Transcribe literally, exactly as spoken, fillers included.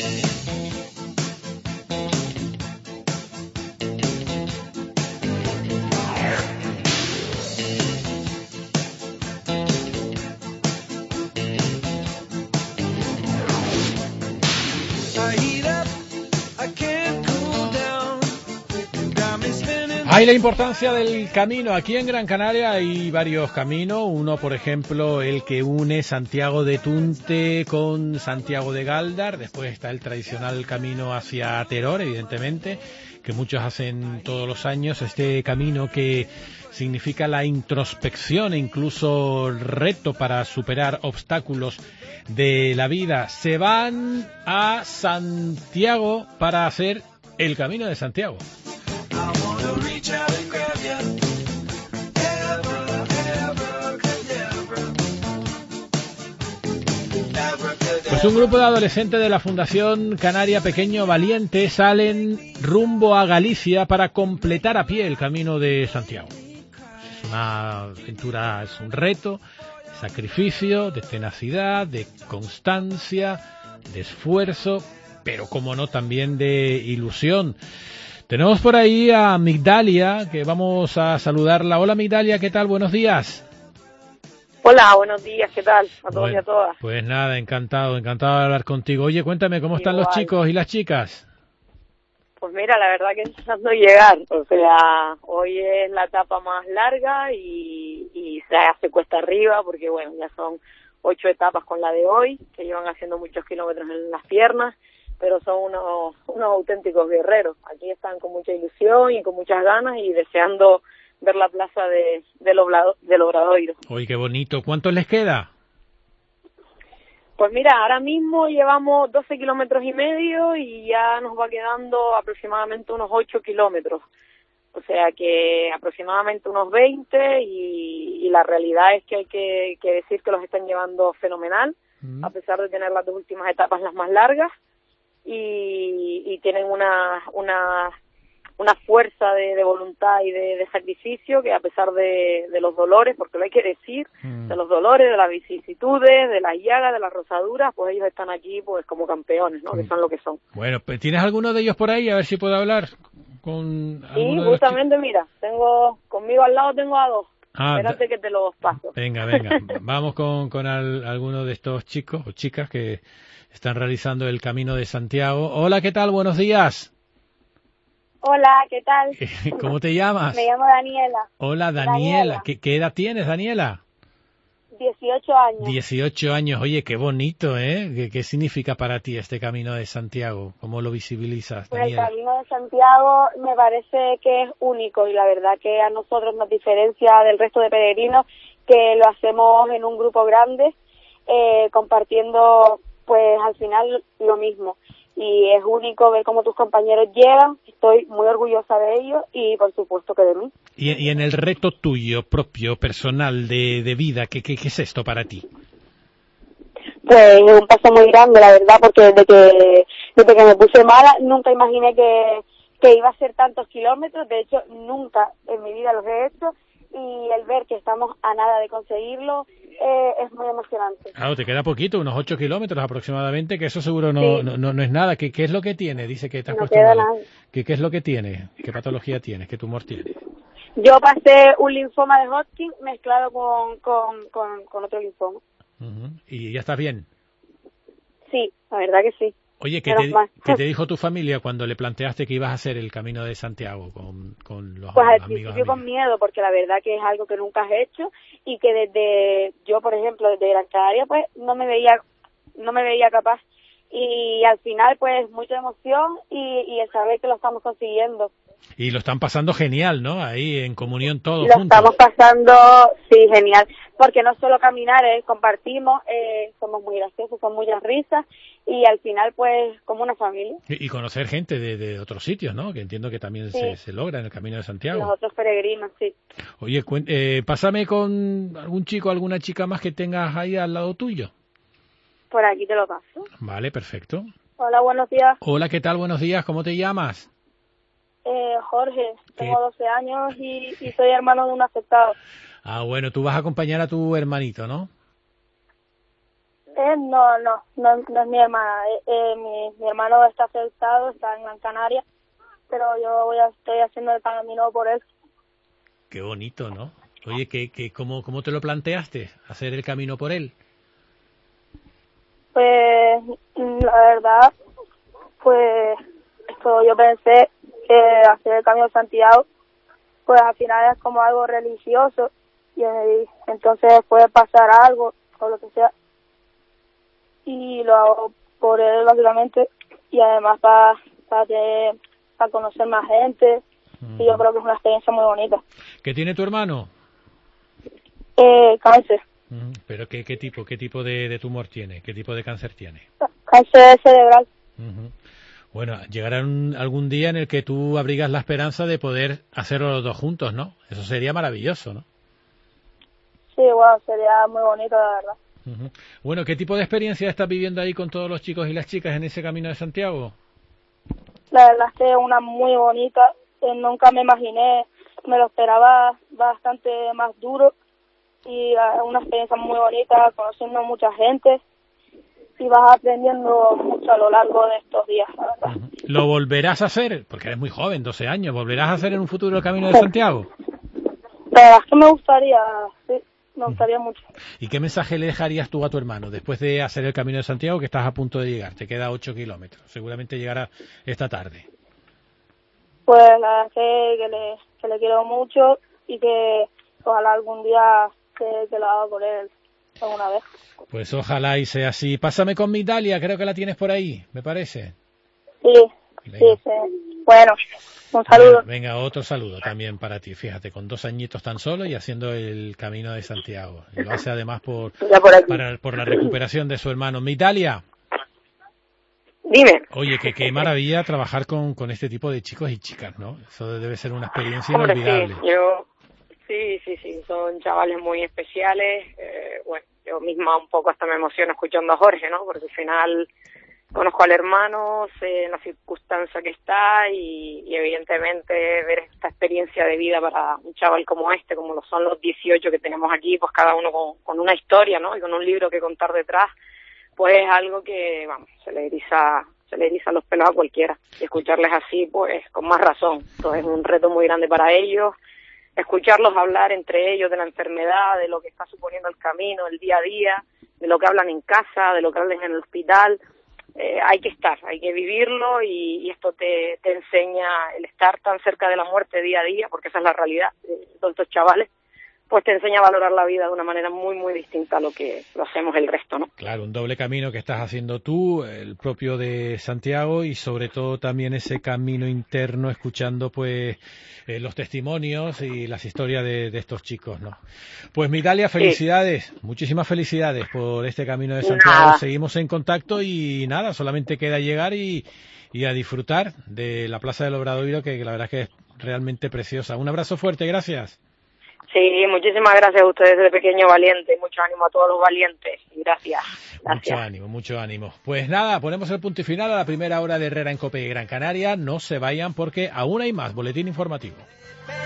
Hay la importancia del camino. Aquí en Gran Canaria hay varios caminos. Uno, por ejemplo, el que une Santiago de Tunte con Santiago de Gáldar. Después está el tradicional camino hacia Teror, evidentemente, que muchos hacen todos los años. Este camino que significa la introspección e incluso el reto para superar obstáculos de la vida. Se van a Santiago para hacer el Camino de Santiago. Pues un grupo de adolescentes de la Fundación Canaria Pequeño Valiente salen rumbo a Galicia para completar a pie el Camino de Santiago. Es una aventura, es un reto, de sacrificio, de tenacidad, de constancia, de esfuerzo, pero como no también de ilusión. Tenemos por ahí a Migdalia, que vamos a saludarla. Hola Migdalia, ¿qué tal? Buenos días. Hola, buenos días, ¿qué tal? A todos bueno, y a todas. Pues nada, encantado, encantado de hablar contigo. Oye, cuéntame, ¿cómo están Igual. los chicos y las chicas? Pues mira, la verdad que empezando a llegar, o sea, hoy es la etapa más larga y, y se hace cuesta arriba porque bueno, ya son ocho etapas con la de hoy, que llevan haciendo muchos kilómetros en las piernas, pero son unos, unos auténticos guerreros. Aquí están con mucha ilusión y con muchas ganas y deseando ver la plaza de, del, Oblado, del Obradoiro. Oye, qué bonito. ¿Cuánto les queda? Pues mira, ahora mismo llevamos doce kilómetros y medio y ya nos va quedando aproximadamente unos ocho kilómetros. O sea que aproximadamente unos veinte y, y la realidad es que hay que, que decir que los están llevando fenomenal, mm. a pesar de tener las dos últimas etapas las más largas y, y tienen una, una, una fuerza de, de voluntad y de, de sacrificio que a pesar de, de los dolores, porque lo hay que decir, mm. de los dolores, de las vicisitudes, de las llagas, de las rosaduras, pues ellos están aquí pues como campeones, ¿no? Mm. Que son lo que son. Bueno, ¿tienes alguno de ellos por ahí? A ver si puedo hablar con Sí, justamente, que... mira, tengo conmigo al lado tengo a dos. Ah, espérate que te los paso. Venga, venga, vamos con, con al, alguno de estos chicos o chicas que están realizando el Camino de Santiago. Hola, ¿qué tal? Buenos días. Hola, ¿qué tal? ¿Cómo te llamas? Me llamo Daniela. Hola, Daniela. Daniela. ¿Qué, ¿Qué edad tienes, Daniela? dieciocho años. dieciocho años. Oye, qué bonito, ¿eh? ¿Qué, qué significa para ti este Camino de Santiago? ¿Cómo lo visibilizas, pues Daniela? El Camino de Santiago me parece que es único y la verdad que a nosotros nos diferencia del resto de peregrinos que lo hacemos en un grupo grande, eh, compartiendo pues al final lo mismo. Y es único ver cómo tus compañeros llegan, estoy muy orgullosa de ellos y por supuesto que de mí. Y, y en el reto tuyo, propio, personal, de, de vida, ¿qué, qué, ¿qué es esto para ti? Pues un paso muy grande, la verdad, porque desde que desde que me puse mala nunca imaginé que, que iba a ser tantos kilómetros, de hecho nunca en mi vida los he hecho y el ver que estamos a nada de conseguirlo eh, es muy emocionante. Claro, te queda poquito, unos ocho kilómetros aproximadamente, que eso seguro no, sí. no, no, no es nada. ¿Qué, ¿Qué es lo que tiene? Dice que te has no puesto queda mal. Nada. ¿Qué, ¿Qué es lo que tiene? ¿Qué patología tienes? ¿Qué tumor tienes? Yo pasé un linfoma de Hodgkin mezclado con, con, con, con otro linfoma. Uh-huh. ¿Y ya estás bien? Sí, la verdad que sí. Oye, ¿qué te, ¿qué te dijo tu familia cuando le planteaste que ibas a hacer el Camino de Santiago con, con los pues amigos? Pues al principio con miedo, porque la verdad que es algo que nunca has hecho y que desde, yo por ejemplo, desde Gran Canaria, pues no me veía, no me veía capaz. Y al final, pues mucha emoción y, y el saber que lo estamos consiguiendo. Y lo están pasando genial, ¿no? Ahí en comunión todos lo juntos. Lo estamos pasando, sí, genial. Porque no solo caminar, eh, compartimos, eh, somos muy graciosos, son muchas risas y al final, pues, como una familia. Y, y conocer gente de, de otros sitios, ¿no? Que entiendo que también sí. se, se logra en el Camino de Santiago. Los otros peregrinos, sí. Oye, eh, pásame con algún chico, alguna chica más que tengas ahí al lado tuyo. Por aquí te lo paso. Vale, perfecto. Hola, buenos días. Hola, ¿qué tal? Buenos días, ¿cómo te llamas? Eh, Jorge, tengo doce años y, y soy hermano de un afectado. Ah, bueno, tú vas a acompañar a tu hermanito, ¿no? Eh, no, no, no, no es mi hermana. Eh, eh, mi, mi hermano está afectado, está en Gran Canaria, pero yo voy a, estoy haciendo el camino por él. Qué bonito, ¿no? Oye, ¿qué, qué, cómo, ¿cómo te lo planteaste, hacer el camino por él? Pues, la verdad, pues, esto yo pensé que hacer el Camino de Santiago, pues al final es como algo religioso, y, y entonces puede pasar algo, o lo que sea, y lo hago por él básicamente, y además para para para conocer más gente, uh-huh. Y yo creo que es una experiencia muy bonita. ¿Qué tiene tu hermano? Eh, cáncer. Uh-huh. ¿Pero qué, qué tipo qué tipo de, de tumor tiene? ¿Qué tipo de cáncer tiene? Cáncer cerebral. Uh-huh. Bueno, llegará un, algún día en el que tú abrigas la esperanza de poder hacerlo los dos juntos, ¿no? Eso sería maravilloso, ¿no? Sí, bueno, sería muy bonito, la verdad. Uh-huh. Bueno, ¿qué tipo de experiencia estás viviendo ahí con todos los chicos y las chicas en ese Camino de Santiago? La verdad es que es una muy bonita. Eh, nunca me imaginé, me lo esperaba bastante más duro. Y uh, una experiencia muy bonita, conociendo mucha gente. Y vas aprendiendo mucho a lo largo de estos días, la verdad. Uh-huh. ¿Lo volverás a hacer? Porque eres muy joven, doce años. ¿Volverás a hacer en un futuro el Camino de Santiago? La verdad es que me gustaría, sí. Me gustaría mucho. ¿Y qué mensaje le dejarías tú a tu hermano después de hacer el Camino de Santiago, que estás a punto de llegar? Te queda ocho kilómetros. Seguramente llegará esta tarde. Pues la verdad es que, que, le, que le quiero mucho y que ojalá algún día que, que lo haga por él alguna vez. Pues ojalá y sea así. Pásame con Migdalia, creo que la tienes por ahí, me parece. Sí, venga. sí, sí. Bueno, un saludo. Venga, otro saludo también para ti. Fíjate, con dos añitos tan solo y haciendo el Camino de Santiago. Y lo hace además por, por, para, por la recuperación de su hermano. Migdalia. Dime. Oye, que qué maravilla trabajar con, con este tipo de chicos y chicas, ¿no? Eso debe ser una experiencia Hombre, inolvidable. Sí, yo, sí, sí, sí, son chavales muy especiales. Eh, bueno, yo misma un poco hasta me emociono escuchando a Jorge, ¿no? Porque al final conozco al hermano, sé en la circunstancia que está y, y evidentemente ver esta experiencia de vida para un chaval como este, como lo son los dieciocho que tenemos aquí, pues cada uno con, con una historia, ¿no? Y con un libro que contar detrás, pues es algo que, vamos, se le eriza, se le eriza los pelos a cualquiera. Y escucharles así, pues con más razón. Entonces es un reto muy grande para ellos. Escucharlos hablar entre ellos de la enfermedad, de lo que está suponiendo el camino, el día a día, de lo que hablan en casa, de lo que hablan en el hospital. Eh, hay que estar, hay que vivirlo y, y esto te, te enseña el estar tan cerca de la muerte día a día, porque esa es la realidad de todos estos chavales, pues te enseña a valorar la vida de una manera muy, muy distinta a lo que lo hacemos el resto, ¿no? Claro, un doble camino que estás haciendo tú, el propio de Santiago y sobre todo también ese camino interno, escuchando pues eh, los testimonios y las historias de, de estos chicos, ¿no? Pues Migdalia, felicidades, sí. Muchísimas felicidades por este Camino de Santiago. Nada. Seguimos en contacto y nada, solamente queda llegar y, y a disfrutar de la Plaza del Obradoiro, que, que la verdad es que es realmente preciosa. Un abrazo fuerte, gracias. Sí, muchísimas gracias a ustedes de Pequeño Valiente, mucho ánimo a todos los valientes, gracias, gracias. Mucho ánimo, mucho ánimo. Pues nada, ponemos el punto y final a la primera hora de Herrera en COPE Gran Canaria, no se vayan porque aún hay más, boletín informativo.